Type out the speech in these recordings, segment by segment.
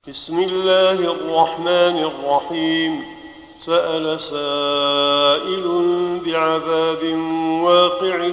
بسم الله الرحمن الرحيم. سأل سائل بعذاب واقع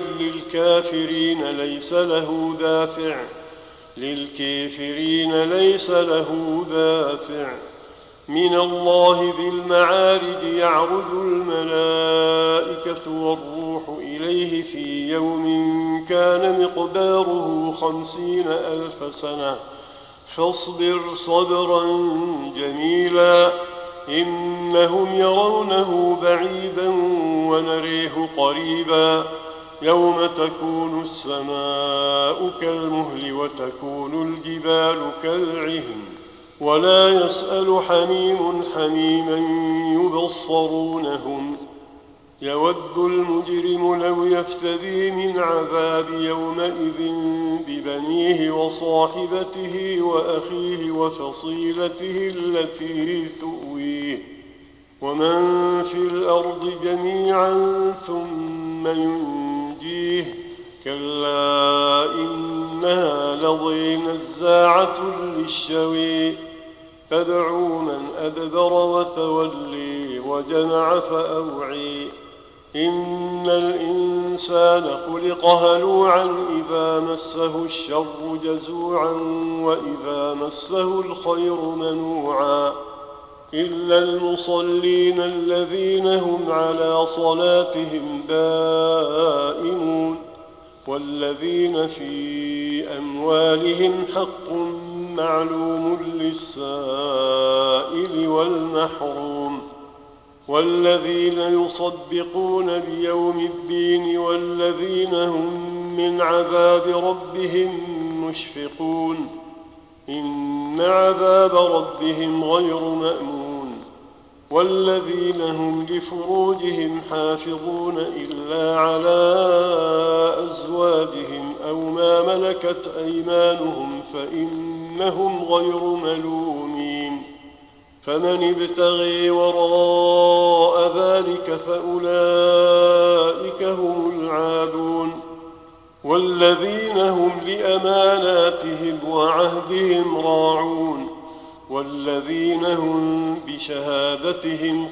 للكافرين ليس له دافع من الله ذي المعارج. يعرج الملائكة والروح إليه في يوم كان مقداره 50,000 سنة فاصبر صبرا جميلا إنهم يرونه بعيدا ونريه قريبا يوم تكون السماء كالمهل وتكون الجبال كالعهن ولا يسأل حميم حميما يبصرونهم. يود المجرم لو يفتدي من عذاب يومئذ ببنيه وصاحبته وأخيه وفصيلته التي تؤويه ومن في الأرض جميعا ثم ينجيه. كلا إنها لظى نزاعة للشوى تدعو من أدبر وتولي وجمع فأوعي. إن الإنسان خلق هلوعا إذا مسه الشر جزوعا وإذا مسه الخير منوعا إلا المصلين الذين هم على صلاتهم دائمون والذين في أموالهم حق معلوم للسائل والمحروم والذين يصدقون بيوم الدين والذين هم من عذاب ربهم مشفقون. إن عذاب ربهم غير مأمون. والذين هم لفروجهم حافظون إلا على أزواجهم أو ما ملكت أيمانهم فإنهم غير ملومين. فمن ابتغي وراء ذلك فأولئك هم العادون. والذين هم لأماناتهم وعهدهم راعون والذين هم بشهادتهم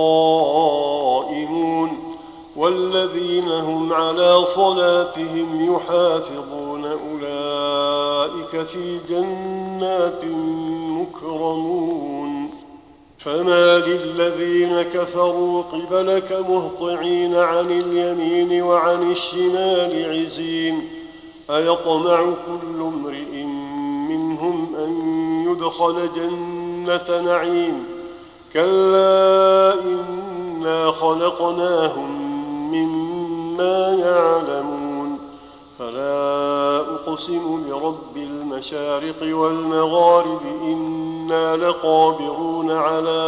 قائمون والذين هم على صلاتهم يحافظون أولئك في جنات مكرمون. فما للذين كفروا قبلك مهطعين عن اليمين وعن الشمال عزين. أيطمع كل امرئ منهم أن يدخل جنة نعيم كلا إنا خلقناهم مما يعلمون. فلا أقسم برب المشارق والمغارب إنا لقادرون على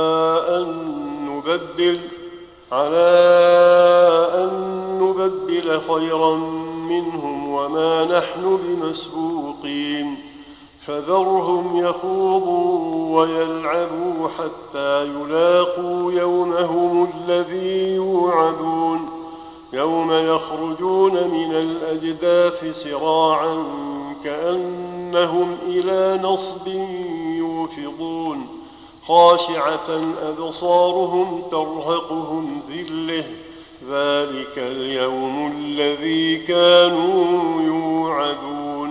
أن نبدل خيرا منهم وما نحن بمسبوقين. فذرهم يخوضوا ويلعبوا حتى يلاقوا يومهم الذي يوعدون. يوم يخرجون من الأجداث سراعا كأنهم إلى نصب يوفضون. خاشعة أبصارهم ترهقهم ذلة ذلك اليوم الذي كانوا يوعدون.